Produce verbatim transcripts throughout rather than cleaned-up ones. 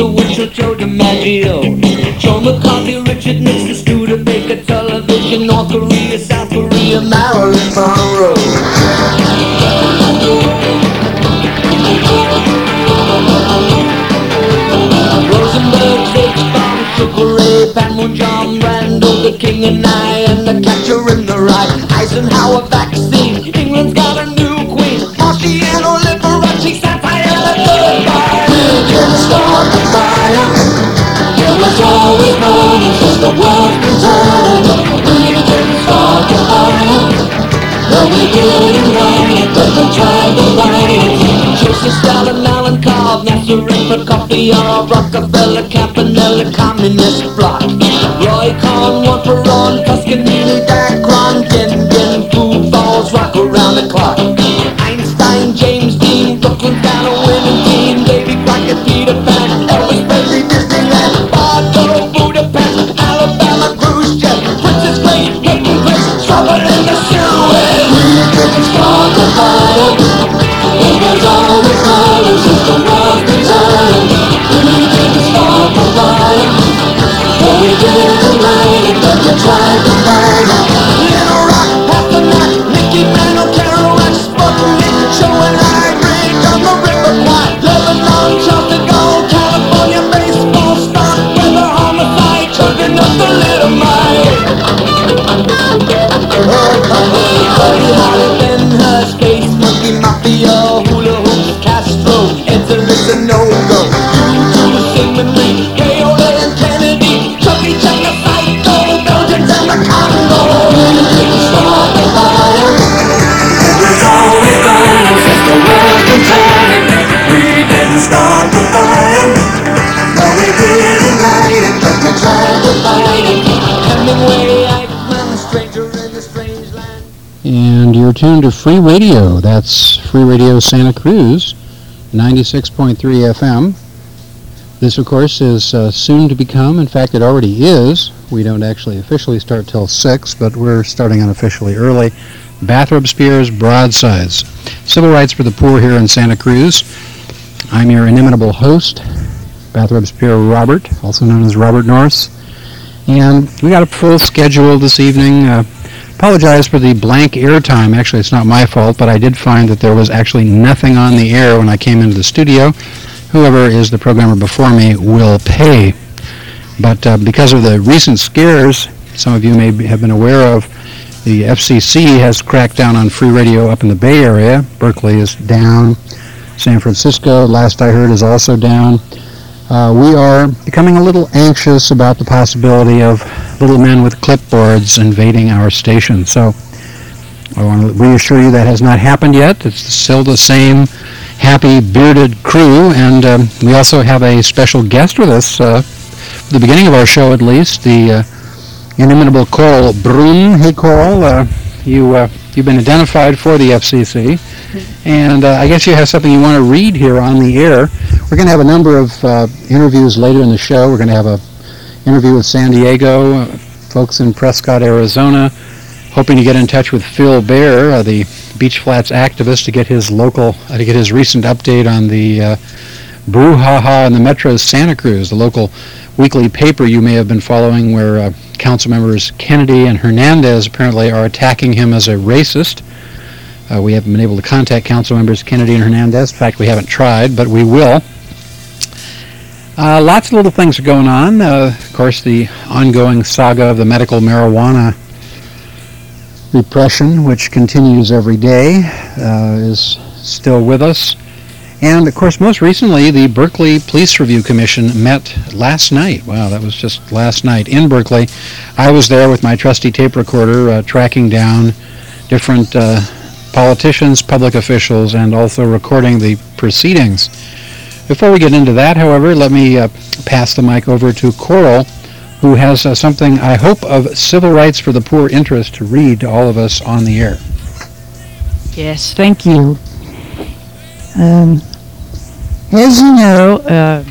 Winchell, Joe DiMaggio, Joe McCarthy, Richard Nixon, Studebaker, television, North Korea, South Korea, Marilyn Monroe. Rosenberg, Shakespeare, Sugar Ray, Pat Moon, John Randall, the King and I, and the Catcher in the Rye. Eisenhower vaccine, England's got a new queen. Marciano, Liberace, Sapphire, the goodbye. We can start the fire. It was always burning since the world's been turning. We can start the fire. But we didn't light it, but we tried to light it. Joseph Stalin, Alan Cobb, Nasser and Prokofiev, Rockefeller, Campanella, Communist Bloc. Roy Cohn, one for on, Toscanini, Dacron, Din Din, Food Balls, rock around the clock. Einstein, James Dean, Brooklyn, got a winning team. Davy Crockett, Peter Pan, Elvis Presley, Disneyland, Bardo, Budapest, Alabama, Khrushchev, Princess Grace, Hayden Grace, trouble in the Suez. We didn't start the fire. It was always burning since the world's been turning. We didn't start the fire. But we didn't light it, but we tried to fight it. Little Rock, half the night, Mickey Mantle, Kerouac, Sputnik, Joe and I, Bridge on the River Kwai, Lebanon, Charles de Gaulle, California, baseball, stock, weather, homicide, children of the little mile. Buddy Holly, Ben Hur, Space Monkey, Mafia, Hula Hoops, Castro, Italy's a no-go. You do the same with me, Paola and Kennedy, Chucky, China, Psycho, Belgians and the Congo. We didn't start the fire. It was always burning since the world's been turning. We didn't start the fire. No, we didn't light it, but we tried to fight it. Hemingway, Eichmann, stranger in a strange land. And you're tuned to Free Radio. That's Free Radio Santa Cruz, ninety-six point three F M. This, of course, is uh, soon to become, in fact, it already is. We don't actually officially start till six, but we're starting unofficially early. Bathrop Spears Broadsides. Civil Rights for the Poor here in Santa Cruz. I'm your inimitable host, Bathrop Spear Robert, also known as Robert Norris. And we got a full schedule this evening. Uh, apologize for the blank airtime. Actually, it's not my fault, but I did find that there was actually nothing on the air when I came into the studio. Whoever is the programmer before me will pay. But uh, because of the recent scares, some of you may be, have been aware of, the F C C has cracked down on free radio up in the Bay Area. Berkeley is down. San Francisco, last I heard, is also down. Uh, we are becoming a little anxious about the possibility of little men with clipboards invading our station. So I want to reassure you that has not happened yet. It's still the same happy bearded crew, and um, we also have a special guest with us, uh, at the beginning of our show at least, the uh, inimitable Coral Brun. Hey Coral, uh, you, uh, you've been identified for the F C C, and uh, I guess you have something you want to read here on the air. We're going to have a number of uh, interviews later in the show. We're going to have a interview with San Diego, uh, folks in Prescott, Arizona, hoping to get in touch with Phil Baer, uh, the Beach Flats activist, to get his local, uh, to get his recent update on the uh, brouhaha in the Metro Santa Cruz, the local weekly paper you may have been following, where uh, council members Kennedy and Hernandez apparently are attacking him as a racist. Uh, we haven't been able to contact council members Kennedy and Hernandez. In fact, we haven't tried, but we will. Uh, lots of little things are going on. Uh, of course, the ongoing saga of the medical marijuana repression, which continues every day, uh, is still with us. And, of course, most recently, the Berkeley Police Review Commission met last night. Wow, that was just last night in Berkeley. I was there with my trusty tape recorder, uh, tracking down different uh, politicians, public officials, and also recording the proceedings. Before we get into that, however, let me uh, pass the mic over to Coral, who has uh, something, I hope, of civil rights for the poor interest to read to all of us on the air. Yes, thank you. Um, as you know, uh,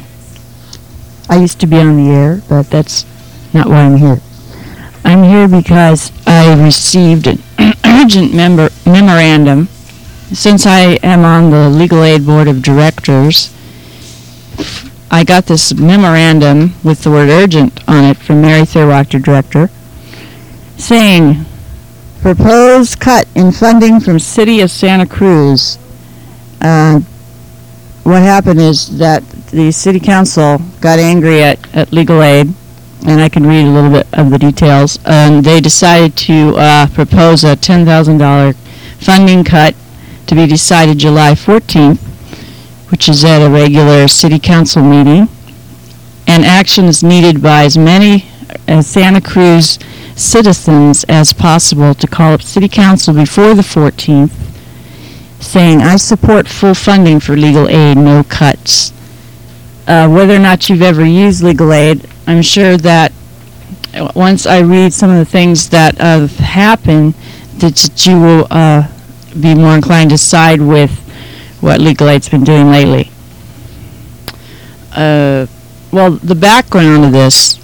I used to be on the air, but that's not why I'm here. I'm here because I received an urgent member memorandum. Since I am on the Legal Aid Board of Directors, I got this memorandum with the word urgent on it from Mary Thurwachter, director, saying, proposed cut in funding from City of Santa Cruz. Uh, what happened is that the City Council got angry at, at Legal Aid, and I can read a little bit of the details, and they decided to uh, propose a ten thousand dollars funding cut to be decided July fourteenth, which is at a regular City Council meeting, and action is needed by as many uh, Santa Cruz citizens as possible to call up City Council before the fourteenth, saying, I support full funding for legal aid, no cuts. Uh, whether or not you've ever used legal aid, I'm sure that once I read some of the things that uh, happen, that you will uh, be more inclined to side with what legal aid's been doing lately. Uh, well, the background of this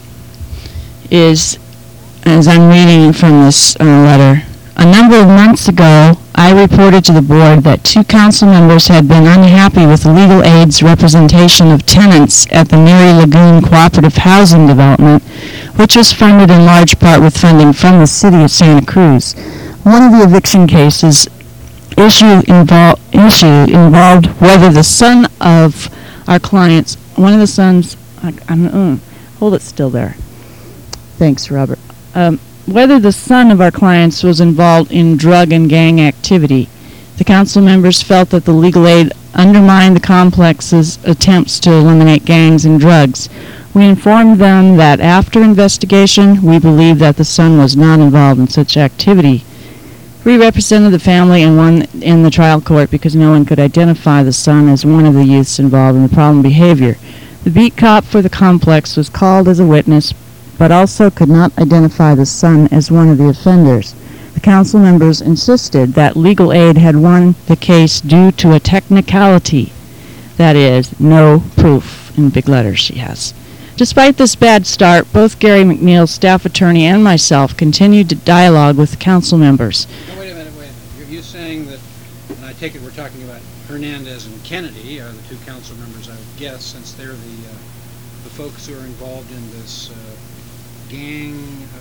is, as I'm reading from this uh, letter, a number of months ago, I reported to the board that two council members had been unhappy with legal aid's representation of tenants at the Neary Lagoon Cooperative Housing Development, which was funded in large part with funding from the City of Santa Cruz. One of the eviction cases issue, invol- issue involved whether the son of our clients, one of the sons, I, I'm, uh, hold it still there. Thanks, Robert. Um, whether the son of our clients was involved in drug and gang activity. The council members felt that the legal aid undermined the complex's attempts to eliminate gangs and drugs. We informed them that after investigation, we believed that the son was not involved in such activity. We represented the family and won in the trial court because no one could identify the son as one of the youths involved in the problem behavior. The beat cop for the complex was called as a witness, but also could not identify the son as one of the offenders. The council members insisted that legal aid had won the case due to a technicality, that is, no proof, in big letters she has. Despite this bad start, both Gary McNeil, staff attorney, and myself continued to dialogue with the council members. No, wait a minute, wait a minute. You're, you're saying that, and I take it we're talking about Hernandez and Kennedy are the two council members, I would guess, since they're the uh, the folks who are involved in this uh, gang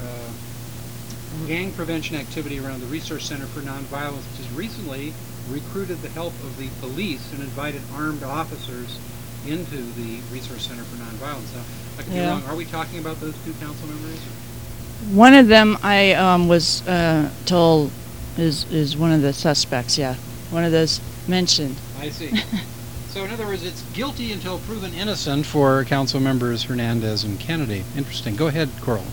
uh, gang prevention activity around the Resource Center for Nonviolence, which has recently recruited the help of the police and invited armed officers into the Resource Center for Nonviolence. Now, I could Yeah. be wrong. Are we talking about those two council members? One of them, I um, was uh, told, is is one of the suspects. Yeah, one of those mentioned. I see. So, in other words, it's guilty until proven innocent for council members Hernandez and Kennedy. Interesting. Go ahead, Coral.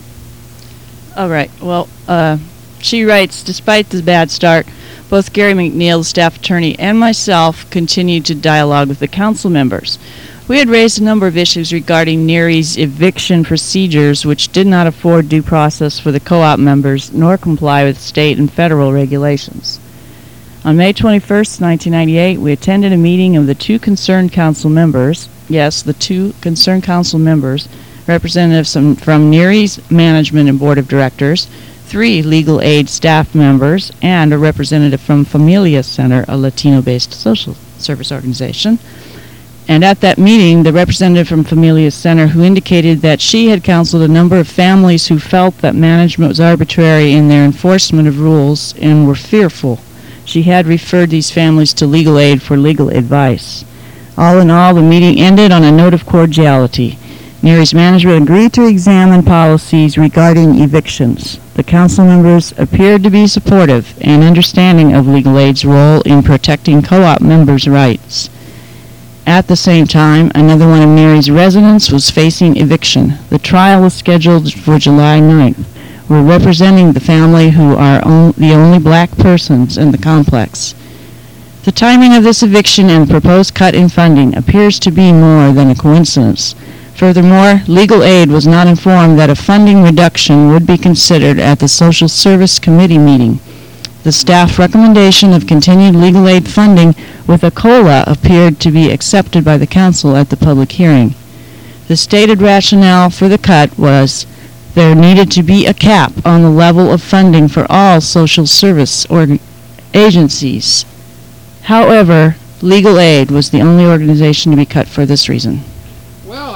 All right. Well, uh, she writes, despite the bad start, both Gary McNeil, the staff attorney, and myself continued to dialogue with the council members. We had raised a number of issues regarding Neary's eviction procedures, which did not afford due process for the co-op members, nor comply with state and federal regulations. On May twenty-first, nineteen ninety-eight, we attended a meeting of the two concerned council members, yes, the two concerned council members, representatives from, from Neary's management and board of directors, three legal aid staff members, and a representative from Familia Center, a Latino-based social service organization. And at that meeting, the representative from Familia Center, who indicated that she had counseled a number of families who felt that management was arbitrary in their enforcement of rules and were fearful. She had referred these families to legal aid for legal advice. All in all, the meeting ended on a note of cordiality. Neary's management agreed to examine policies regarding evictions. The council members appeared to be supportive and understanding of legal aid's role in protecting co-op members' rights. At the same time, another one of Neary's residents was facing eviction. The trial was scheduled for July ninth. We're representing the family who are on, the only black persons in the complex. The timing of this eviction and proposed cut in funding appears to be more than a coincidence. Furthermore, legal aid was not informed that a funding reduction would be considered at the Social Service Committee meeting. The staff recommendation of continued legal aid funding with a COLA appeared to be accepted by the council at the public hearing. The stated rationale for the cut was there needed to be a cap on the level of funding for all social service org- agencies. However, legal aid was the only organization to be cut for this reason. Well,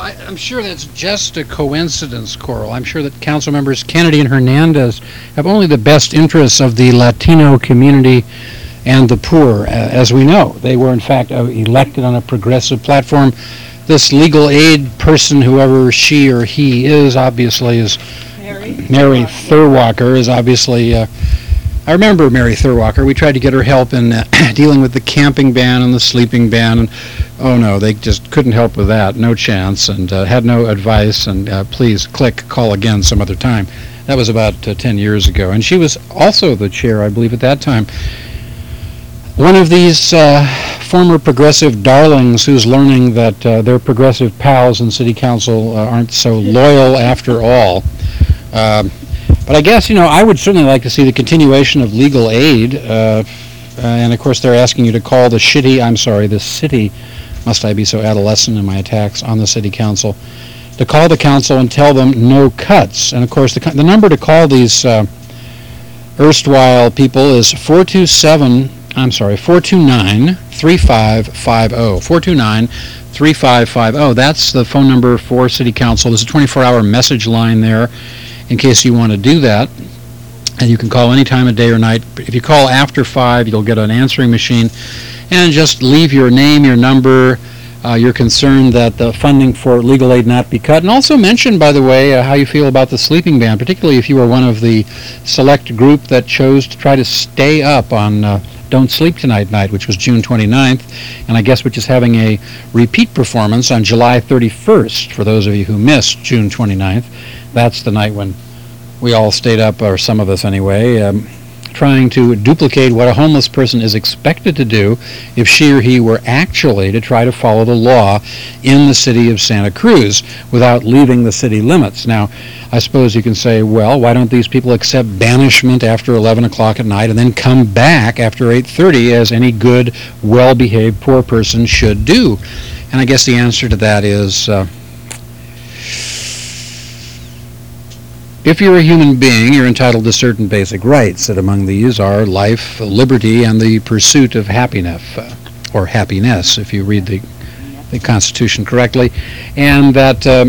I, I'm sure that's just a coincidence, Coral. I'm sure that council members Kennedy and Hernandez have only the best interests of the Latino community and the poor, as we know. They were, in fact, uh, elected on a progressive platform. This legal aid person, whoever she or he is, obviously is Mary, Mary Thurwalker, is obviously... Uh, I remember Mary Thurwalker. We tried to get her help in uh, dealing with the camping ban and the sleeping ban, and oh no, they just couldn't help with that. No chance, and uh, had no advice, and uh, please click, call again some other time. That was about uh, ten years ago, and she was also the chair, I believe, at that time. One of these uh, former progressive darlings who's learning that uh, their progressive pals in city council uh, aren't so loyal after all. Uh, But I guess, you know, I would certainly like to see the continuation of legal aid, uh, and of course they're asking you to call the shitty, I'm sorry, the city, must I be so adolescent in my attacks on the city council, to call the council and tell them no cuts. And of course the, the number to call these uh, erstwhile people is four two seven, I'm sorry, four two nine, three five five zero, four two nine, three five five zero. That's the phone number for city council. There's a twenty-four hour message line there, in case you want to do that. And you can call any time of day or night. If you call after five, you'll get an answering machine. And just leave your name, your number, uh, your concern that the funding for legal aid not be cut. And also mention, by the way, uh, how you feel about the sleeping ban, particularly if you were one of the select group that chose to try to stay up on uh, Don't Sleep Tonight night, which was June twenty-ninth, and I guess which is having a repeat performance on July thirty-first, for those of you who missed June twenty-ninth. That's the night when we all stayed up, or some of us anyway, um, trying to duplicate what a homeless person is expected to do if she or he were actually to try to follow the law in the city of Santa Cruz without leaving the city limits. Now, I suppose you can say, well, why don't these people accept banishment after eleven o'clock at night and then come back after eight thirty, as any good, well-behaved poor person should do? And I guess the answer to that is... Uh, If you're a human being, you're entitled to certain basic rights, that among these are life, liberty, and the pursuit of happiness, uh, or happiness, if you read the, the Constitution correctly, and that uh,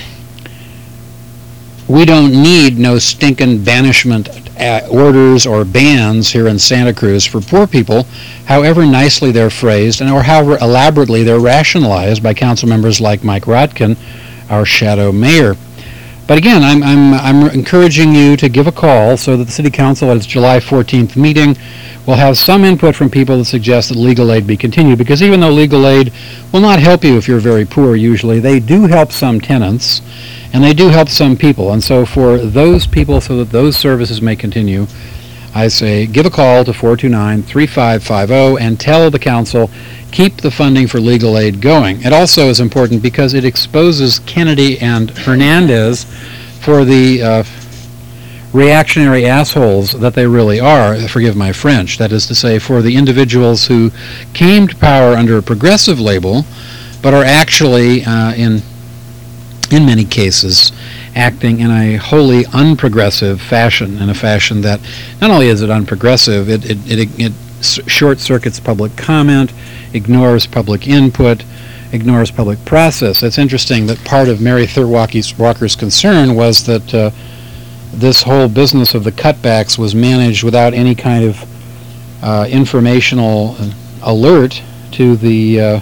we don't need no stinking banishment uh, orders or bans here in Santa Cruz for poor people, however nicely they're phrased, and or however elaborately they're rationalized by council members like Mike Rotkin, our shadow mayor. But again, I'm, I'm, I'm encouraging you to give a call so that the City Council at its July fourteenth meeting will have some input from people that suggest that legal aid be continued, because even though legal aid will not help you if you're very poor usually, they do help some tenants, and they do help some people. And so for those people, so that those services may continue, I say give a call to four two nine, three five five zero and tell the council, keep the funding for legal aid going. It also is important because it exposes Kennedy and Hernandez for the uh, reactionary assholes that they really are, forgive my French, that is to say, for the individuals who came to power under a progressive label, but are actually, uh, in, in many cases, acting in a wholly unprogressive fashion, in a fashion that not only is it unprogressive, it, it, it, it short-circuits public comment, ignores public input, ignores public process. It's interesting that part of Mary Thurwalker's concern was that uh, this whole business of the cutbacks was managed without any kind of uh, informational alert to the uh,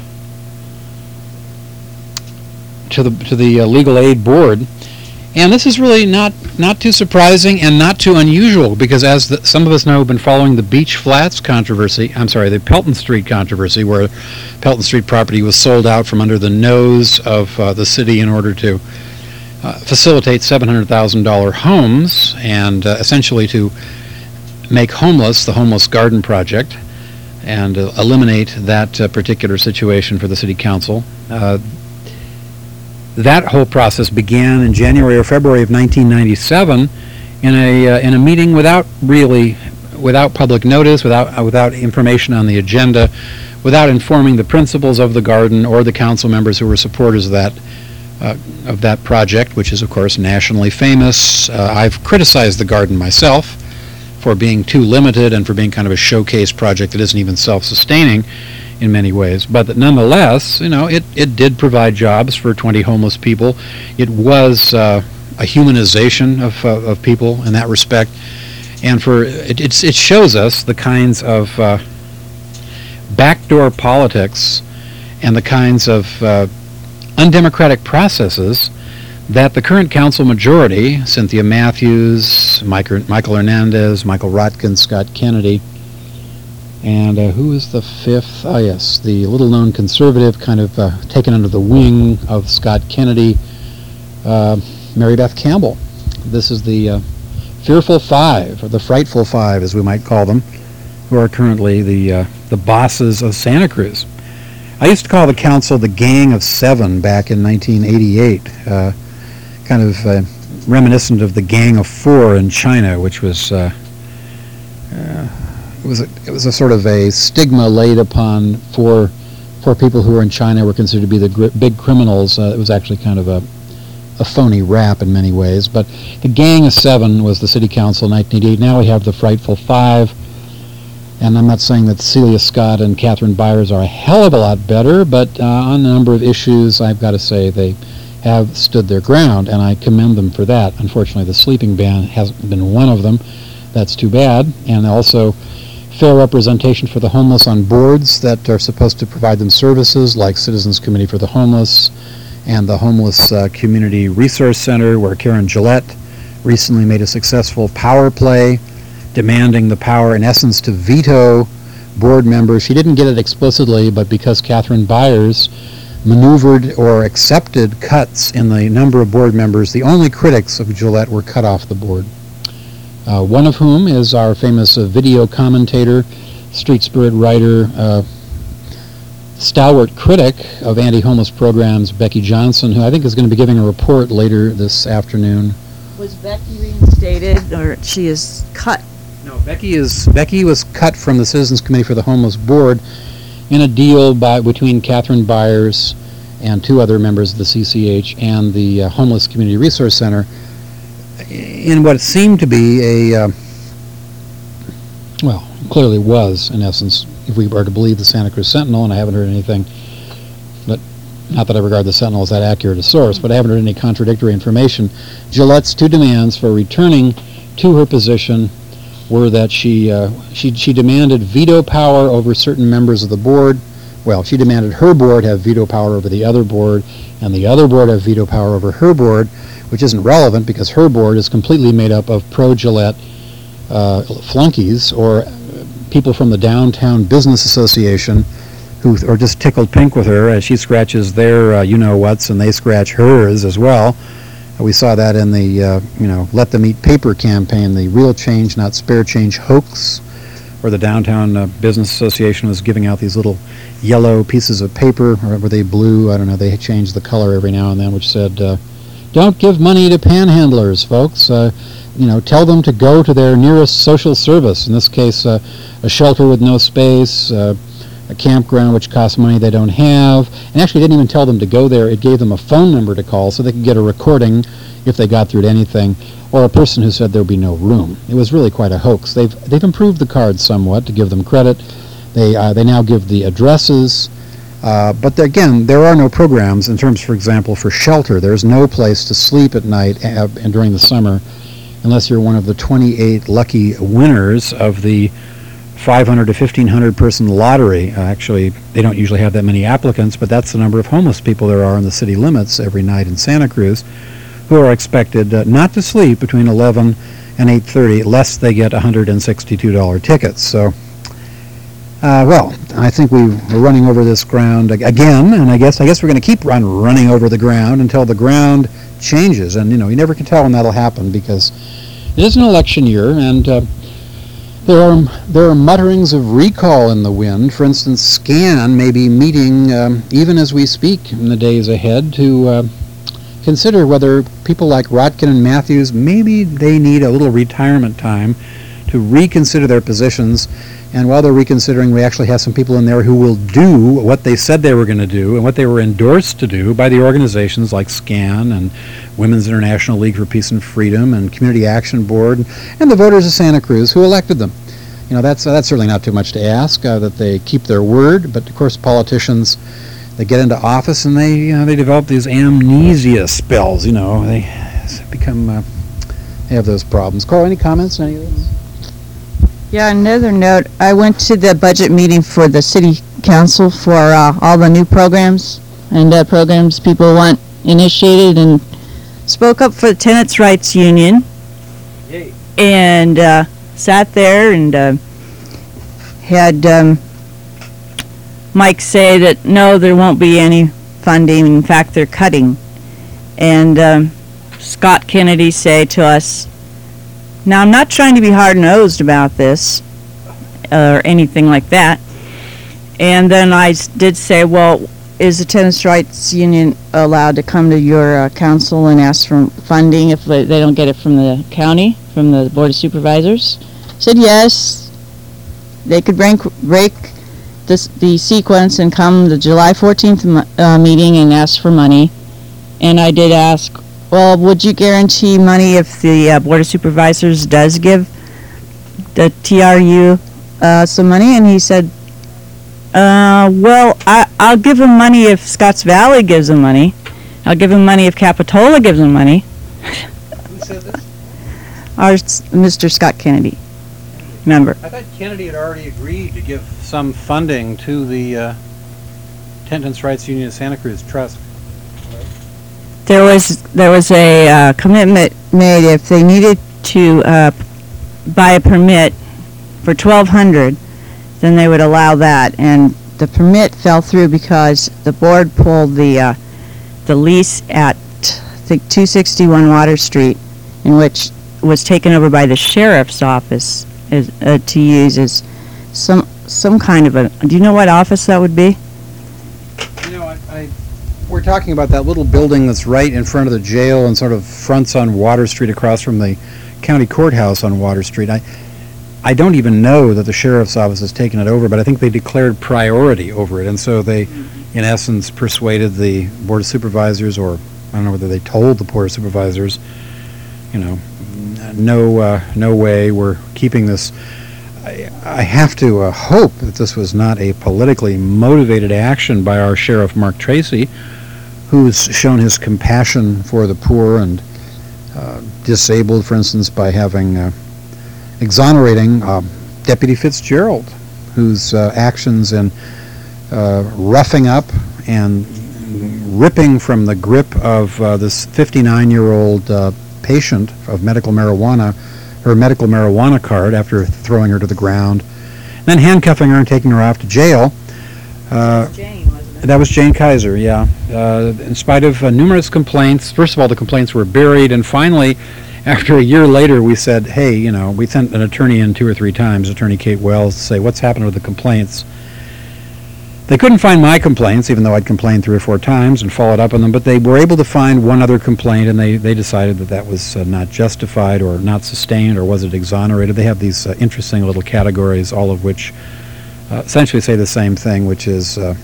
to the to the uh, legal aid board. And this is really not, not too surprising and not too unusual, because as the, some of us know, have been following the Beach Flats controversy, I'm sorry, the Pelton Street controversy, where Pelton Street property was sold out from under the nose of uh, the city in order to uh, facilitate seven hundred thousand dollars homes and uh, essentially to make homeless the Homeless Garden Project and uh, eliminate that uh, particular situation for the city council. Uh, That whole process began in January or February of nineteen ninety-seven in a uh, in a meeting without really, without public notice, without uh, without information on the agenda, without informing the principals of the garden or the council members who were supporters of that uh, of that project, which is of course nationally famous. Uh, I've criticized the garden myself for being too limited and for being kind of a showcase project that isn't even self-sustaining. in many ways. But that nonetheless, you know, it, it did provide jobs for twenty homeless people. It was uh, a humanization of, uh, of people in that respect. And for it, it's, it shows us the kinds of uh, backdoor politics and the kinds of uh, undemocratic processes that the current council majority, Cynthia Matthews, Michael, Michael Hernandez, Michael Rotkin, Scott Kennedy, and uh, who is the fifth? Oh, yes, the little-known conservative, kind of uh, taken under the wing of Scott Kennedy, uh, Mary Beth Campbell. This is the uh, Fearful Five, or the Frightful Five, as we might call them, who are currently the uh, the bosses of Santa Cruz. I used to call the council the Gang of Seven back in nineteen eighty-eight, uh, kind of uh, reminiscent of the Gang of Four in China, which was uh, uh, it was a, it was a sort of a stigma laid upon for for people who were in China were considered to be the gr- big criminals. Uh, it was actually kind of a a phony rap in many ways. But the Gang of Seven was the city council in nineteen eighty-eight. Now we have the Frightful Five. And I'm not saying that Celia Scott and Catherine Byers are a hell of a lot better, but uh, on a number of issues, I've got to say they have stood their ground, and I commend them for that. Unfortunately, the sleeping ban hasn't been one of them. That's too bad. And also fair representation for the homeless on boards that are supposed to provide them services, like Citizens Committee for the Homeless and the Homeless uh, Community Resource Center, where Karen Gillette recently made a successful power play, demanding the power, in essence, to veto board members. She didn't get it explicitly, but because Catherine Byers maneuvered or accepted cuts in the number of board members, the only critics of Gillette were cut off the board. Uh, one of whom is our famous uh, video commentator, street spirit writer, uh, stalwart critic of anti-homeless programs, Becky Johnson, who I think is going to be giving a report later this afternoon. Was Becky reinstated, or she is cut? No, Becky is Becky was cut from the Citizens Committee for the Homeless Board in a deal by between Catherine Byers and two other members of the C C H and the uh, Homeless Community Resource Center in what seemed to be a, uh, well, clearly was, in essence, if we are to believe the Santa Cruz Sentinel, and I haven't heard anything, but not that I regard the Sentinel as that accurate a source, but I haven't heard any contradictory information. Gillette's two demands for returning to her position were that she, uh, she she demanded veto power over certain members of the board. Well, she demanded her board have veto power over the other board, and the other board have veto power over her board, which isn't relevant because her board is completely made up of pro-Gillette uh, flunkies or people from the Downtown Business Association who are just tickled pink with her as she scratches their uh, you-know-whats and they scratch hers as well. We saw that in the, uh, you know, Let Them Eat Paper campaign, the Real Change, Not Spare Change hoax, where the Downtown uh, Business Association was giving out these little yellow pieces of paper, or were they blue? I don't know. They changed the color every now and then, which said, uh, don't give money to panhandlers, folks. Uh, you know, tell them to go to their nearest social service. In this case, uh, a shelter with no space, uh, a campground which costs money they don't have, and actually didn't even tell them to go there. It gave them a phone number to call so they could get a recording if they got through to anything, or a person who said there would be no room. It was really quite a hoax. They've they've improved the cards somewhat, to give them credit. They uh, they now give the addresses, uh, but again, there are no programs in terms, for example, for shelter. There's no place to sleep at night uh, and during the summer, unless you're one of the twenty-eight lucky winners of the five hundred to fifteen hundred person lottery. Uh, actually, they don't usually have that many applicants, but that's the number of homeless people there are in the city limits every night in Santa Cruz, who are expected uh, not to sleep between eleven and eight thirty, lest they get one hundred sixty-two dollars tickets. So, uh, well, I think we we're running over this ground again, and I guess I guess we're going to keep run, running over the ground until the ground changes. And you know, you never can tell when that'll happen because it is an election year, and uh, There are there are mutterings of recall in the wind. For instance, SCAN may be meeting um, even as we speak in the days ahead to uh, consider whether people like Rotkin and Matthews, maybe they need a little retirement time to reconsider their positions. And while they're reconsidering, we actually have some people in there who will do what they said they were going to do and what they were endorsed to do by the organizations like SCAN and Women's International League for Peace and Freedom and Community Action Board and the voters of Santa Cruz who elected them. you know, that's uh, that's certainly not too much to ask, uh, that they keep their word. But of course, politicians, they get into office and they, you know, they develop these amnesia spells. You know, they become uh, they have those problems. Carl, any comments on any of this? Yeah, another note, I went to the budget meeting for the city council for uh, all the new programs and uh, programs people want initiated, and spoke up for the Tenants' Rights Union. Yay. And uh, sat there and uh, had um, Mike say that no, there won't be any funding. In fact, they're cutting. And um, Scott Kennedy say to us, now, I'm not trying to be hard-nosed about this or anything like that. And then I s- did say, well, is the Tenants' Rights Union allowed to come to your uh, council and ask for funding if they they don't get it from the county, from the Board of Supervisors? Said yes. They could break, break this, the sequence and come the July fourteenth m- uh, meeting and ask for money. And I did ask, well, would you guarantee money if the uh, Board of Supervisors does give the T R U uh, some money? And he said, uh, well, I, I'll give him money if Scotts Valley gives him money. I'll give him money if Capitola gives him money. Who said this? Our s- Mister Scott Kennedy, member. I thought Kennedy had already agreed to give some funding to the uh, Tenants' Rights Union of Santa Cruz Trust. There was there was a uh, commitment made if they needed to uh, buy a permit for twelve hundred, then they would allow that. And the permit fell through because the board pulled the uh, the lease at I think two sixty-one Water Street, in which was taken over by the sheriff's office as, uh, to use as some some kind of a. Do you know what office that would be? You know, I, I we're talking about that little building that's right in front of the jail and sort of fronts on Water Street across from the county courthouse on Water Street. I I don't even know that the sheriff's office has taken it over, but I think they declared priority over it, and so they, in essence, persuaded the Board of Supervisors, or I don't know whether they told the Board of Supervisors, you know, no, uh, no way, we're keeping this. I, I have to uh, hope that this was not a politically motivated action by our Sheriff Mark Tracy, who's shown his compassion for the poor and uh, disabled, for instance, by having uh, exonerating uh, Deputy Fitzgerald, whose uh, actions in uh, roughing up and ripping from the grip of uh, this fifty-nine-year-old uh, patient of medical marijuana, her medical marijuana card after throwing her to the ground, and then handcuffing her and taking her off to jail. Uh, Jane, wasn't it? that was Jane Kaiser, yeah. Uh, in spite of uh, numerous complaints, first of all, the complaints were buried, and finally, after a year later, we said, hey, you know, we sent an attorney in two or three times, Attorney Kate Wells, to say, what's happened with the complaints? They couldn't find my complaints, even though I'd complained three or four times and followed up on them, but they were able to find one other complaint, and they, they decided that that was uh, not justified or not sustained, or was it exonerated. They have these uh, interesting little categories, all of which uh, essentially say the same thing, which is uh,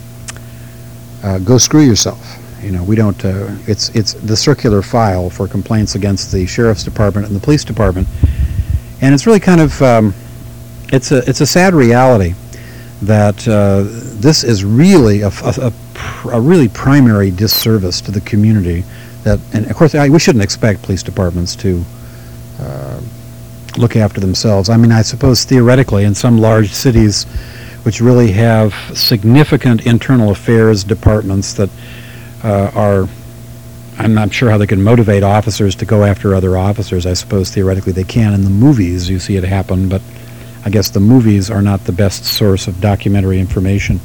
uh, go screw yourself. You know, we don't, uh, it's, it's the circular file for complaints against the Sheriff's Department and the Police Department, and it's really kind of, um, it's a, it's a sad reality that uh, this is really a, a, a, pr- a really primary disservice to the community. That, and of course, I, we shouldn't expect police departments to uh, look after themselves. I mean, I suppose theoretically, in some large cities, which really have significant internal affairs departments that uh, are, I'm not sure how they can motivate officers to go after other officers. I suppose theoretically they can. In the movies, you see it happen, but I guess the movies are not the best source of documentary information.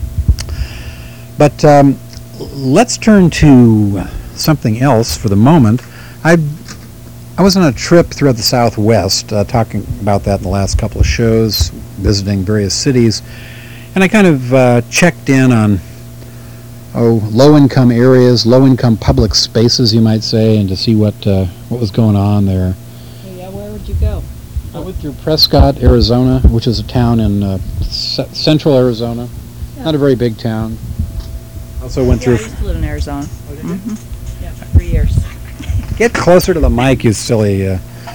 But um, let's turn to something else for the moment. I I was on a trip throughout the Southwest, uh, talking about that in the last couple of shows, visiting various cities, and I kind of uh, checked in on oh low-income areas, low-income public spaces, you might say, and to see what uh, what was going on there. Yeah, where would you go? I went through Prescott, Arizona, which is a town in uh, c- central Arizona. Yeah. Not a very big town. Also went Yeah, I through... used to live in Arizona. Oh, did you? Mm-hmm. Yeah, for three years. Get closer to the mic, you silly... Uh,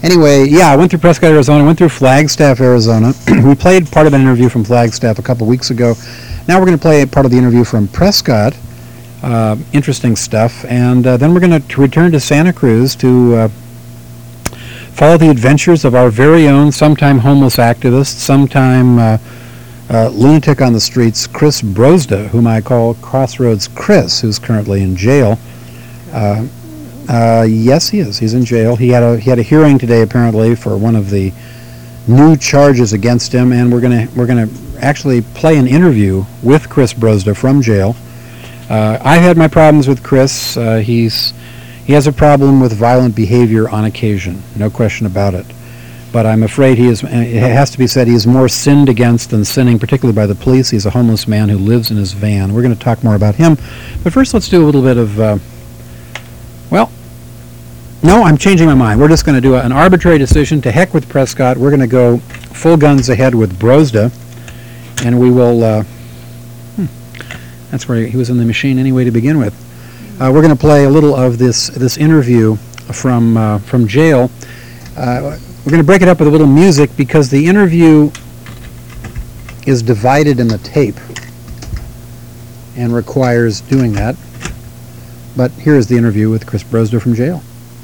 Anyway, yeah, I went through Prescott, Arizona, went through Flagstaff, Arizona. We played part of an interview from Flagstaff a couple weeks ago. Now we're going to play part of the interview from Prescott. Uh, interesting stuff. And uh, then we're going to return to Santa Cruz to uh, follow the adventures of our very own sometime homeless activist, sometime uh, uh, lunatic on the streets, Chris Brozda, whom I call Crossroads Chris, who's currently in jail. Uh, Uh, yes, he is. He's in jail. He had a he had a hearing today, apparently, for one of the new charges against him, and we're gonna we're gonna actually play an interview with Chris Brozda from jail. Uh, I've had my problems with Chris. Uh, he's he has a problem with violent behavior on occasion, no question about it. But I'm afraid he is. It has to be said he is more sinned against than sinning, particularly by the police. He's a homeless man who lives in his van. We're going to talk more about him, but first let's do a little bit of. Uh, Well, no, I'm changing my mind. We're just going to do a, an arbitrary decision. To heck with Prescott. We're going to go full guns ahead with Brozda, and we will. Uh, hmm, that's where he, he was in the machine anyway to begin with. Uh, we're going to play a little of this this interview from uh, from jail. Uh, we're going to break it up with a little music because the interview is divided in the tape and requires doing that. But here is the interview with Chris Brozda from jail.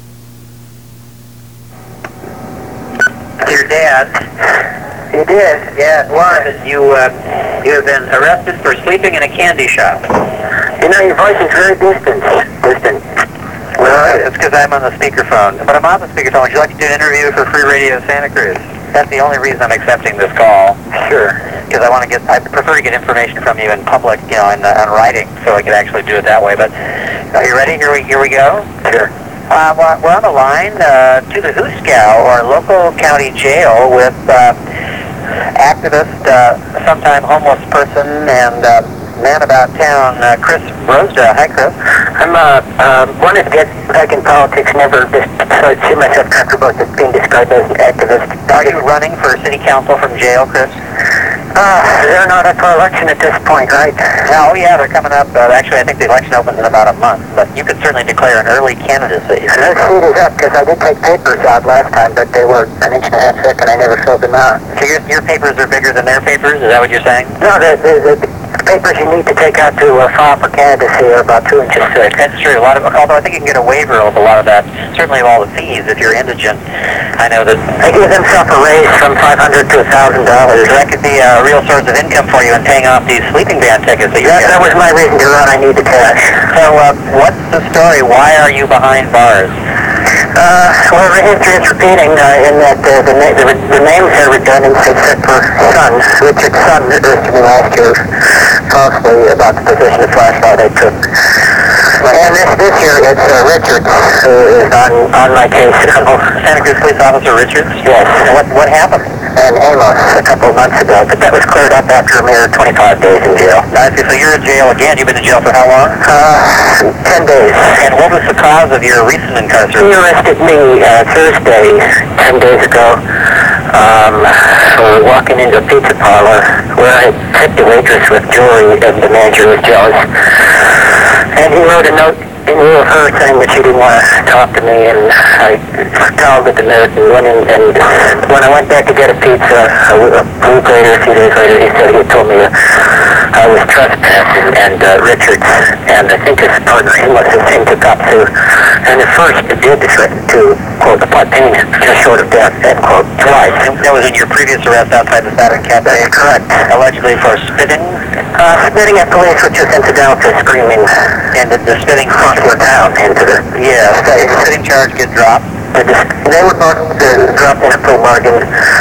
Your dad. He did, yeah. Why? You, uh, you have been arrested for sleeping in a candy shop. You know, your voice is very distant. Distant. Well, it's because I'm on the speakerphone. But I'm on the speakerphone. Would you like to do an interview for Free Radio Santa Cruz? That's the only reason I'm accepting this call. Sure. Because I want to get, I prefer to get information from you in public, you know, in, uh, in writing, so I could actually do it that way. But are you ready? Here we, here we go. Sure. Uh, we're, we're on the line uh, to the Hooskow, or local county jail, with uh, activist, uh, sometime homeless person, and uh, man about town, uh, Chris Brozda. Hi, Chris. I'm uh, uh, wanted to get back in politics. Never just so see myself comfortable with being described as an activist. Are you running for city council from jail, Chris? Uh, they're not up for election at this point, right? Oh, yeah, they're coming up. Uh, actually, I think the election opens in about a month, but you could certainly declare an early candidacy. This seat is up because I did take papers out last time, but they were an inch and a half thick and I never filled them out. So your, your papers are bigger than their papers? Is that what you're saying? No, the, the, the, the papers you need to take out to uh, file for candidacy are about two inches thick. That's true. A lot of, although I think you can get a waiver of a lot of that, certainly of all the fees if you're indigent. I know that They give themselves a raise from five hundred dollars to one thousand dollars. that could be a real source of income for you in paying off these sleeping van tickets that you're That, that was getting. my reason to run. I need the cash. So uh, what's the story? Why are you behind bars? Uh, well, the history is repeating uh, in that uh, the, na- the, the names are redundant except for son. Richard Son arrested me last year falsely about the position of flashlight I took. And this, this year it's uh, Richard who is on, on my case. A couple, Santa Cruz Police Officer Richards? yes, And what, what happened? and Amos a couple of months ago, but that was cleared up after a mere twenty-five days in jail. I see. So you're in jail again. You've been in jail for how long? Uh, ten days. And what was the cause of your recent He incarceration? arrested me uh, Thursday, ten days ago, um, for walking into a pizza parlor where I tipped the waitress with jewelry and the manager was jealous. And he wrote a note in lieu of her saying that she didn't want to talk to me, and I called at the minute and went in, and when I went back to get a pizza a w- a week later, a few days later, he said he had told me uh, I was trespassing, and uh, Richards, and I think his partner, he must have seen to cop to, and at first it did threaten to, quote, apply pain just short of death, end quote, twice. That was in your previous arrest outside the Saturn Cafe? That's correct. Allegedly for spitting? Uh, spitting at police, which was incidental to screaming, And did the spitting crossed her down into the, Yeah, did the spitting charge get dropped? the, they were both uh, dropped in a full bargain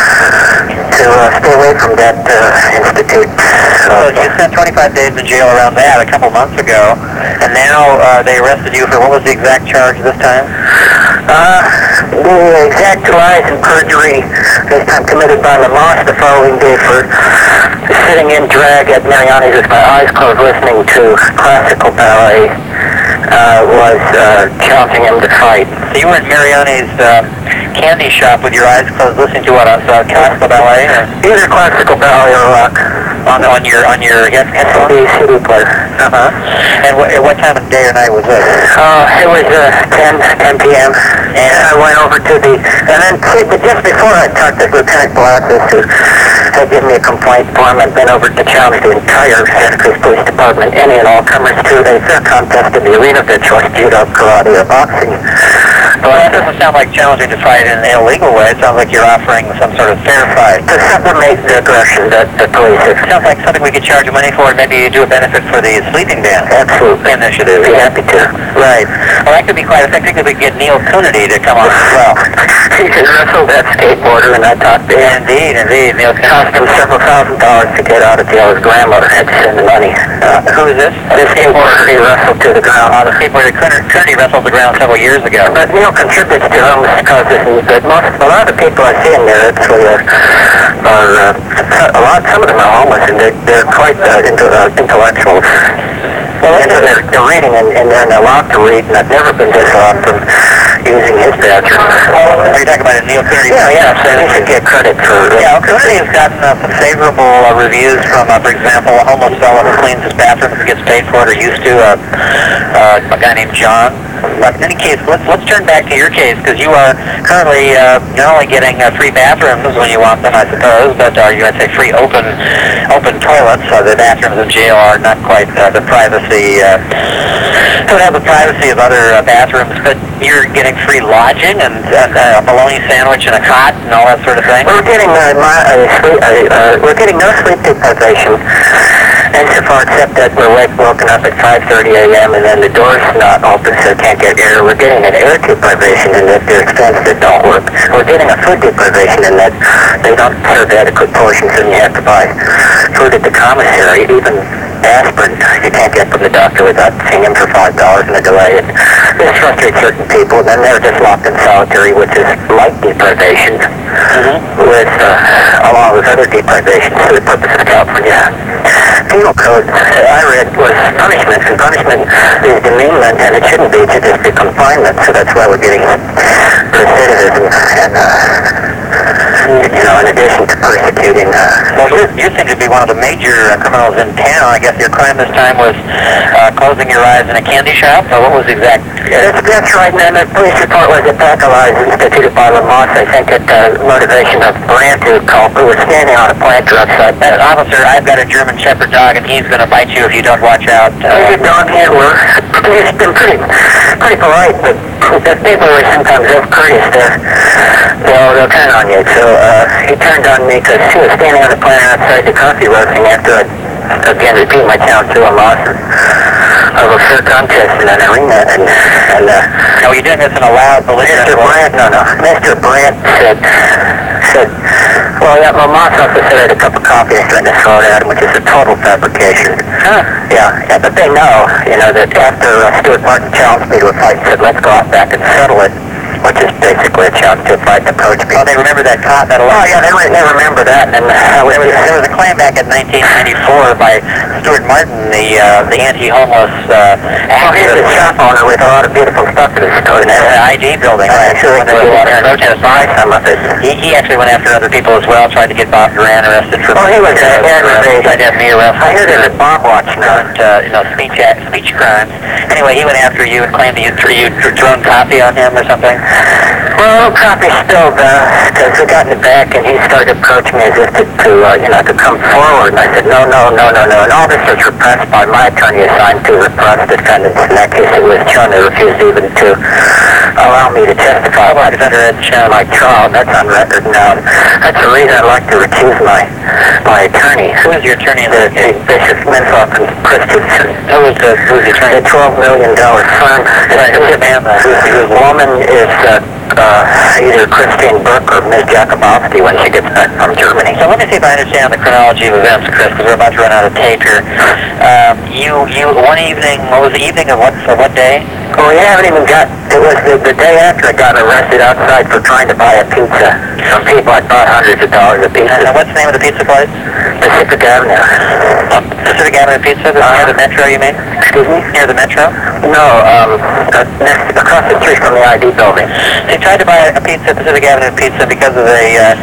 to uh, stay away from that uh, institute. So you spent twenty-five days in jail around that a couple months ago, and now uh, they arrested you for, what was the exact charge this time? Uh, the exact lies and perjury, this time committed by Lamas the following day for sitting in drag at Mariani's with my eyes closed listening to classical ballet, uh, was uh, challenging him to fight. So you were in Mariani's uh, candy shop with your eyes closed listening to what, uh, classical ballet? Or? Either classical ballet or rock. On on your on your yes, S M D C D player. Uh huh. And what what time of day or night was this? Uh, it was uh, ten p.m. And I went over to the, and then just before I talked to Lieutenant Blasses, who had given me a complaint form, I'd been over to challenge the entire Santa Cruz Police Department, any and all comers to a fair contest in the arena of their choice, judo, karate, or boxing. Well, that doesn't sound like challenging to fight in an illegal way. It sounds like you're offering some sort of fair fight. To sublimate the aggression that the police have. Sounds like something we could charge you money for, and maybe do a benefit for the sleeping band. Absolutely. Initiative. Be happy to. Right. Well, that could be quite effective if we could get Neil Coonerty to come on as well. He can wrestle that skateboarder, and I talked to him. Indeed, indeed. Neil It cost him several thousand dollars to get out of jail. His grandmother had to send the money. Uh, who is this? This skateboarder, he wrestled to the ground. Uh, the skateboarder Cooner- Coonerty wrestled the ground several years ago. But Neil contributes to homeless causes, but most, a lot of the people I see in there actually are, are uh, a lot, some of them are homeless, and they're, they're quite uh, into, uh, intellectual. Well, into their, they're reading, and, and they're allowed to read, and I've never been disallowed from using his bathroom. Are you talking about Neil Coonerty? Yeah, yeah, so he should get credit for... Uh, Yeah, well, Coonerty has gotten uh, some favorable uh, reviews from, uh, for example, a homeless fellow who cleans his bathroom and gets paid for it, or used to, uh, uh, a guy named John. But in any case, let's let's turn back to your case, because you are currently uh, not only getting uh, free bathrooms when you want them, I suppose, but are you going to say free open open toilets? So the bathrooms in jail are not quite uh, the privacy, uh, don't have the privacy of other uh, bathrooms, but you're getting free lodging and, and uh, a bologna sandwich and a cot and all that sort of thing. We're getting uh, my, uh, sleep, uh, uh, we're getting no sleep deprivation, insofar except that we're wake, woken up at five thirty a.m. and then the door's not open, so can't get air. We're getting an air deprivation in that there's fans that don't work. We're getting a food deprivation in that they don't serve adequate portions, and you have to buy food at the commissary. Even aspirin you can't get from the doctor without seeing him for five dollars in a delay. And this frustrates certain people. Then they're just locked in solitary, which is light deprivation, mm-hmm. with uh, along with other deprivations for the purpose of California penal code. I read was punishment, and punishment is demeanment, and it shouldn't be. It should just be confinement. So that's why we're getting recidivism and. Uh, You know, in addition to persecuting... Uh, well, you, you seem to be one of the major uh, criminals in town. I guess your crime this time was uh, closing your eyes in a candy shop? Or what was the exact... That's, that's right, and the police report was at Pacalize, instituted by Lamont, I think, at the uh, motivation of Brandt, who called, who was standing on a planter outside. Uh, officer, I've got a German Shepherd dog, and he's going to bite you if you don't watch out. Uh, he's a dog handler. He's been pretty, pretty polite, but the people are sometimes so courteous, they're, they'll, they'll turn on you. So uh, he turned on me because he was standing on the planter outside the coffee roasting after I, again, repeat my challenge to a loss of a fair contest in an arena. And, and uh, now, were you doing this in a loud, belligerent Mister Brandt, no, no. Mister Brandt said, said, well, yeah, my mom's also said I had a cup of coffee and threatened to throw it at him, which is a total fabrication. Huh. Yeah, yeah, but they know, you know, that after uh, Stuart Martin challenged me to a fight and said, let's go out back and settle it, which is basically a challenge to a fight to approach me. Oh, they remember that cop, that Oh, yeah, they, they remember that. And uh, there, was, there was a claim back in nineteen ninety-four by Stuart Martin, the uh, the anti-homeless uh, well, he's a shop owner with a lot of beautiful stuff in his store. In the I G building. I'm sure he was wanted to buy some of it. He, he actually went after other people as well, tried to get Bob Duran arrested for... Oh, he was uh, aggravated. Tried to have me arrested. I heard there's a Bob watch now. And, uh, you know, speech, speech crimes. Anyway, he went after you and claimed that you you'd thrown coffee on him or something. Well, copy spilled, because uh, we got in the back, and he started approaching me as if to, to uh, you know, to come forward. And I said, no, no, no, no, no. And all this was repressed by my attorney assigned to repress defendants. In that case, it was Chun who refused even to allow me to testify about defender Ed Chun, my trial. That's on record now. That's the reason I'd like to recuse my my attorney. Who is your attorney in the, this case? Bishop Minfoff and Christensen. Who was the, who was the attorney? The twelve million dollars firm. Right, who's the man? Whose whose woman is... Uh, Uh, either Christine Burke or Miz Jakubowski when she gets back from Germany. So let me see if I understand the chronology of events, Chris, because we're about to run out of tape here. Um, you, you, one evening, what was the evening of what, for what day? Oh, we haven't even got, it was the, the day after I got arrested outside for trying to buy a pizza from people I bought hundreds of dollars of pizza. And what's the name of the pizza place? Pacific Avenue. Um, Pacific Avenue Pizza, that's uh, near the Metro, you mean? Excuse me? Near the Metro? No, um, uh, next, across the street from the I D building. They tried to buy a pizza at Pacific Avenue Pizza because of a uh,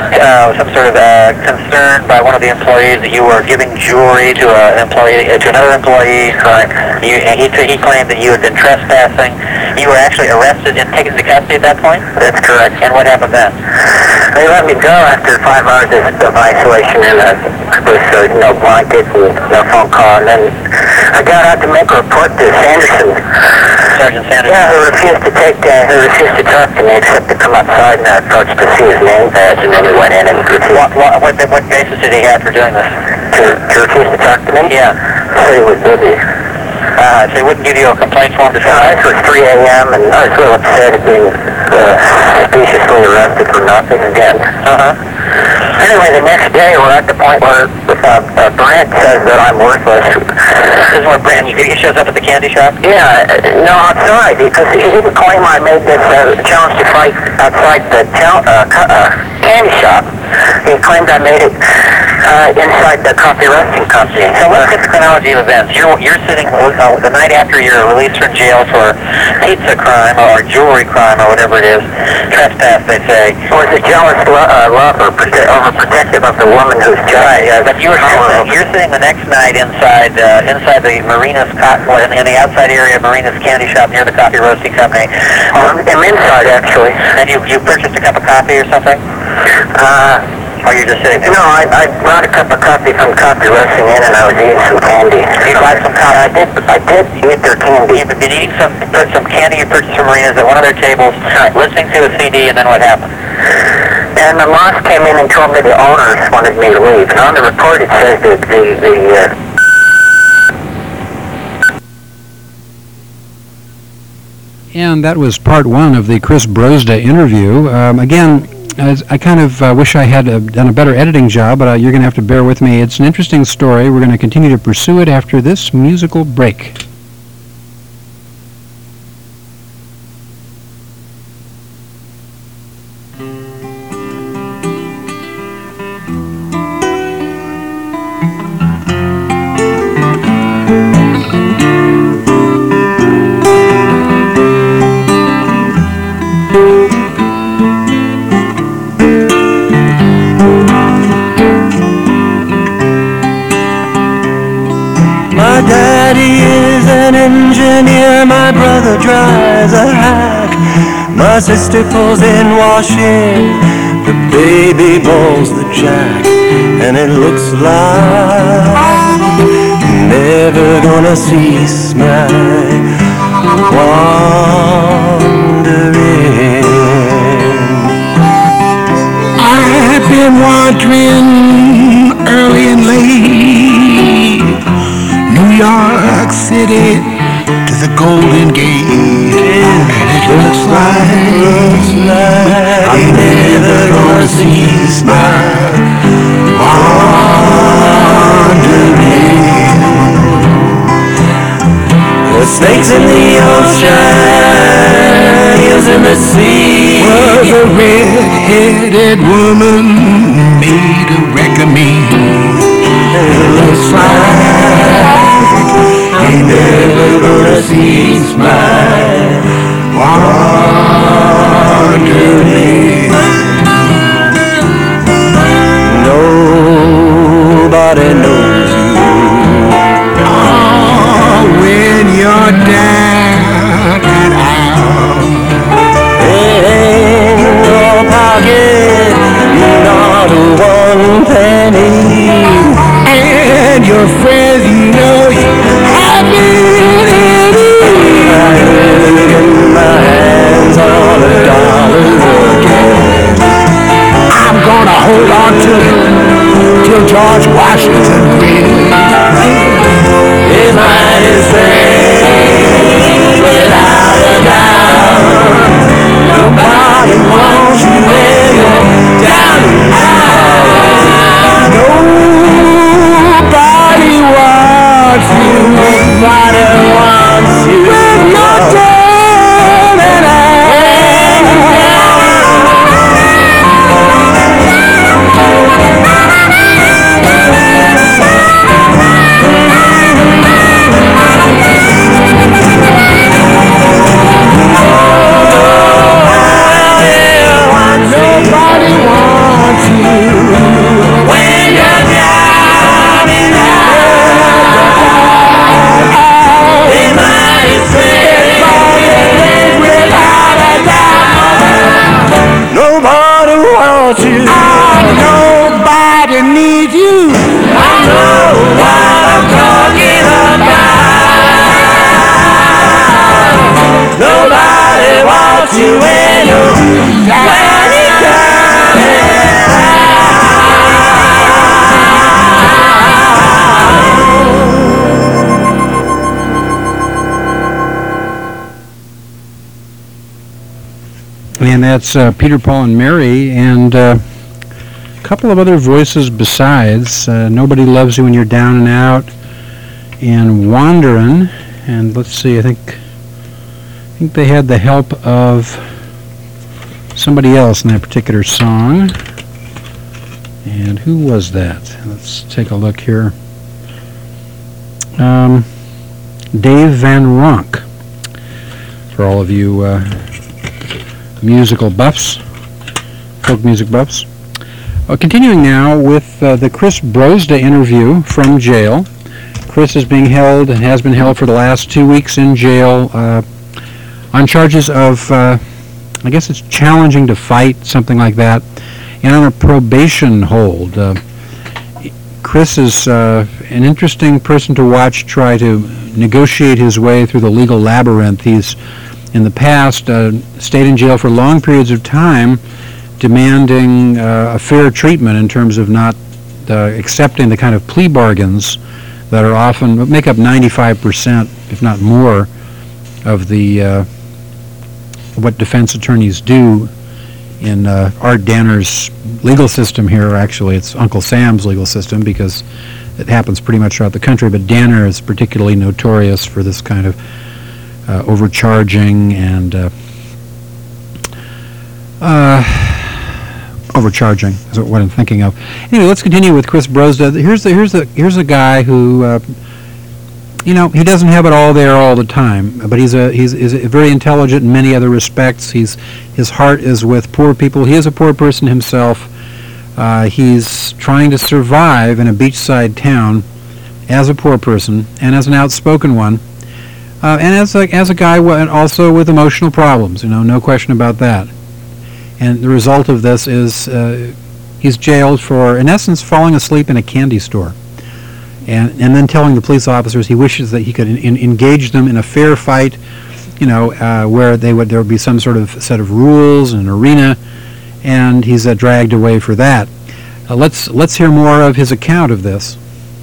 uh, some sort of uh, concern by one of the employees that you were giving jewelry to an employee uh, to another employee. Correct. You, and he he claimed that you had been trespassing. You were actually arrested and taken into custody at that point. That's correct. And what happened then? They let me go after five hours of, of isolation in a with uh, no blanket and no phone call, and then I got out to make a report to Sanderson. Sergeant Sanderson? Yeah, who refused to take, uh, who refused to talk to me except to come outside, and I approached to see his name badge, and then he went in and refused. What, what, what, what basis did he have for doing this? To, to refuse to talk to me? Yeah. Said he was busy. Uh, so he wouldn't give you a complaint form to fill Uh, out? this was three a m and I was a little upset at being uh, suspiciously arrested for nothing again. Uh-huh. Anyway, the next day we're at the point where uh, uh, Brent says that I'm worthless. This is where Brent, he shows up at the candy shop? Yeah, uh, no, outside, because he didn't claim I made this uh, challenge to fight outside the tel- uh, cu- uh, candy shop. He claimed I made it uh, inside the coffee roasting company. So let's get the chronology of events. You're, you're sitting uh, the night after you're released from jail for pizza crime or jewelry crime or whatever it is, trespass, they say. Was a jealous lo- uh, lover, prote- overprotective of the woman who's just... Right, yeah, but you were sitting, you're sitting the next night inside uh, inside the Marina's, co- well, in, in the outside area of Marina's candy shop near the coffee roasting company. Um, I'm inside, actually. And you, you purchased a cup of coffee or something? Uh... Or you're just sitting there? No, I, I brought a cup of coffee from Coffee Roasting in, and I was eating some candy. You bought some coffee? I did, I did eat their candy. You've been eating some, some candy you purchased from Marina's at one of their tables, listening to a C D, and then what happened? And the boss came in and told me the owners wanted me to leave. And on the report it says that the, the uh, And that was part one of the Chris Brosda interview. Um, again, I, I kind of uh, wish I had uh, done a better editing job, but uh, you're going to have to bear with me. It's an interesting story. We're going to continue to pursue it after this musical break. My daddy is an engineer, my brother drives a hack, my sister pulls in washing, the baby bowls the jack, and it looks like never gonna cease my wandering. I've been wandering early and late, New York City to the Golden Gate, and it looks like, looks like I'm never gonna cease my wandering. The snakes in the ocean, eels in the sea. Was a red-headed woman made a wreck of me. It looks like ain't never gonna cease my wandering. nobody knows you. Oh, when you're down and out, In your pocket, not one penny. and your friends, you know, you haven't any. I really get my hands on a dollar again. I'm gonna hold on to it till George Washington wins. It might as well, without a doubt. Nobody wants you when you're down and out. Nobody wants you. Nobody wants you When you're down and out. And that's uh, Peter, Paul, and Mary, and uh, a couple of other voices besides. Uh, Nobody Loves You When You're Down and Out, and Wanderin'. And let's see, I think I think they had the help of somebody else in that particular song. And who was that? Let's take a look here. Um, Dave Van Ronk, for all of you uh, musical buffs, folk music buffs. Uh, continuing now with uh, the Chris Brosda interview from jail. Chris is being held and has been held for the last two weeks in jail uh, on charges of, uh, I guess it's challenging to fight, something like that, and on a probation hold. Uh, Chris is uh, an interesting person to watch try to negotiate his way through the legal labyrinth. He's, in the past, uh, stayed in jail for long periods of time, demanding uh, a fair treatment in terms of not uh, accepting the kind of plea bargains that are often, make up ninety-five percent, if not more, of the uh, what defense attorneys do in uh, Art Danner's legal system here. Actually, it's Uncle Sam's legal system because it happens pretty much throughout the country, but Danner is particularly notorious for this kind of uh, overcharging and uh, uh, overcharging is what I'm thinking of. Anyway, let's continue with Chris Brosda. Here's the here's the here's a guy who uh, you know, he doesn't have it all there all the time, but he's a he's, he's a very intelligent in many other respects. He's his heart is with poor people. He is a poor person himself. Uh, he's trying to survive in a beachside town as a poor person and as an outspoken one, uh, and as a as a guy w- also with emotional problems. You know, no question about that. And the result of this is uh, he's jailed for, in essence, falling asleep in a candy store. And and then telling the police officers he wishes that he could in, in, engage them in a fair fight, you know, uh, where they would there would be some sort of set of rules and arena, and he's uh, dragged away for that. Uh, let's let's hear more of his account of this.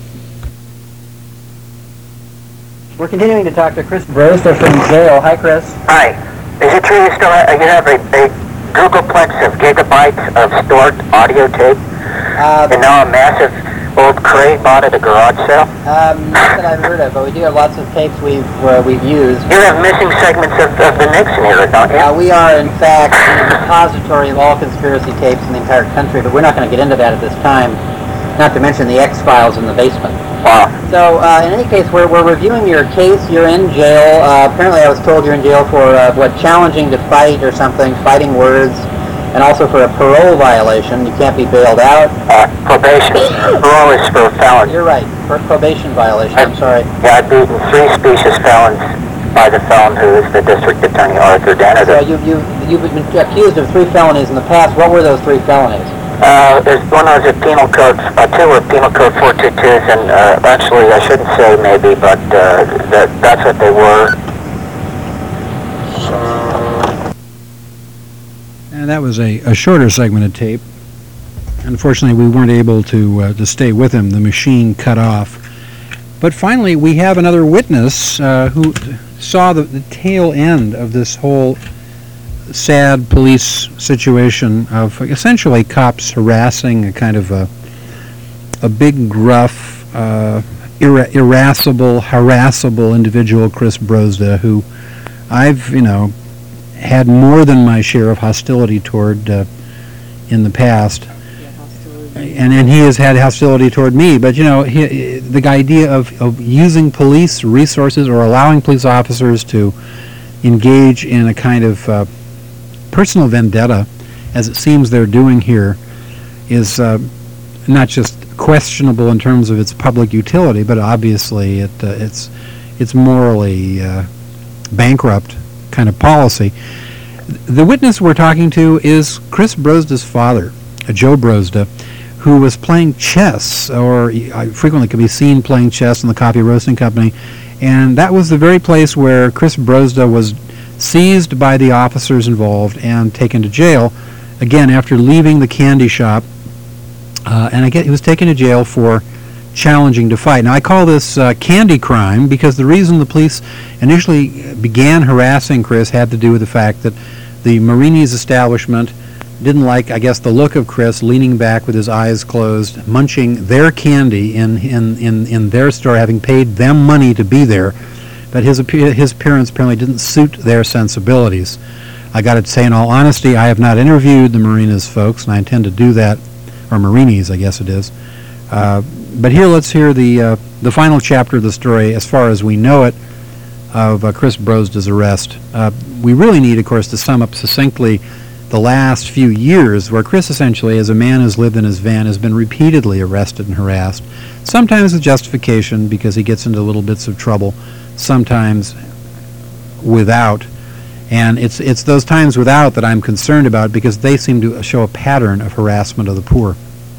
We're continuing to talk to Chris Brosda from jail. Hi, Chris. Hi. Is it true you still have, you have a, a Googleplex of gigabytes of stored audio tape, Uh, and now a massive old crate bought at a garage sale? um, not that I've heard of, but we do have lots of tapes we've uh, we've used. You have missing segments of, of the Nixon era, don't you? Uh, we are, in fact, the repository of all conspiracy tapes in the entire country, but we're not going to get into that at this time, not to mention the X-Files in the basement. Wow. So, uh, in any case, we're, we're reviewing your case. You're in jail. Uh, apparently, I was told you're in jail for, uh, what, challenging to fight or something, fighting words, and also for a parole violation. You can't be bailed out. Uh, probation. Parole is for felons. You're right. For probation violation. I'm sorry. Yeah, I've beaten three specious felons by the felon who is the district attorney, Arthur Danner. So you, you, you've been accused of three felonies in the past. What were those three felonies? Uh, there's one was a penal code, uh, two were penal code four twenty-twos, and uh, actually I shouldn't say maybe, but uh, that, that's what they were. And that was a, a shorter segment of tape. Unfortunately, we weren't able to uh, to stay with him. The machine cut off. But finally, we have another witness uh, who saw the, the tail end of this whole sad police situation of essentially cops harassing a kind of a, a big, gruff, uh, ir- irascible, harassable individual, Chris Brosda, who I've, you know, had more than my share of hostility toward uh, in the past. And and he has had hostility toward me, but you know, he, the idea of, of using police resources or allowing police officers to engage in a kind of uh, personal vendetta, as it seems they're doing here, is uh, not just questionable in terms of its public utility, but obviously it uh, it's it's morally uh, bankrupt kind of policy. The witness we're talking to is Chris Brosda's father, uh, Joe Brosda, who was playing chess, or uh, frequently could be seen playing chess in the coffee roasting company, and that was the very place where Chris Brosda was seized by the officers involved and taken to jail, again after leaving the candy shop, uh, and again he was taken to jail for challenging to fight. Now I call this uh, candy crime because the reason the police initially began harassing Chris had to do with the fact that the Marini's establishment didn't like, I guess, the look of Chris leaning back with his eyes closed, munching their candy in, in, in, in their store, having paid them money to be there. But his, his appearance apparently didn't suit their sensibilities. I got to say, in all honesty, I have not interviewed the Marina's folks, and I intend to do that, or Marini's, I guess it is. Uh, but here, let's hear the, uh, the final chapter of the story, as far as we know it, of uh, Chris Brosda's arrest. Uh, we really need, of course, to sum up succinctly the last few years, where Chris essentially, as a man who's lived in his van, has been repeatedly arrested and harassed, sometimes with justification because he gets into little bits of trouble, sometimes without. And it's it's those times without that I'm concerned about, because they seem to show a pattern of harassment of the poor.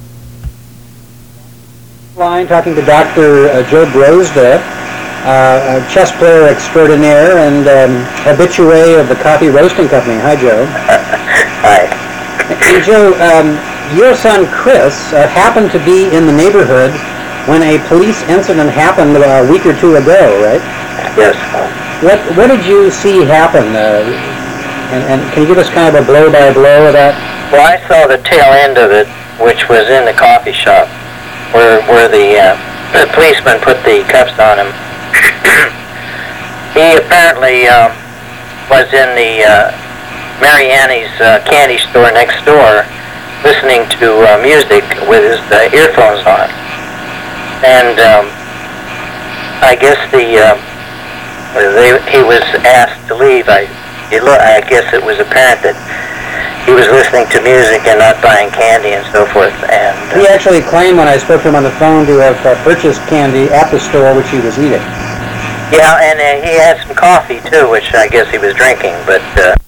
Line talking to Doctor Uh, Joe Brosda, uh, a chess player extraordinaire and um, habitué of the Coffee Roasting Company. Hi, Joe. Hi. Hey, Joe, um, your son Chris uh, happened to be in the neighborhood when a police incident happened a week or two ago, right? Yes. What What did you see happen? Uh, and, and can you give us kind of a blow-by-blow of that? Well, I saw the tail end of it, which was in the coffee shop, where where the, uh, the policeman put the cuffs on him. He apparently um, was in the uh, Mary Annie's uh, candy store next door, listening to uh, music with his uh, earphones on. And um, I guess the uh, they, he was asked to leave. I, it lo- I guess it was apparent that he was listening to music and not buying candy and so forth. And uh, He actually claimed when I spoke to him on the phone to have uh, purchased candy at the store which he was eating. yeah, and uh, he had some coffee too, which I guess he was drinking, but. Uh,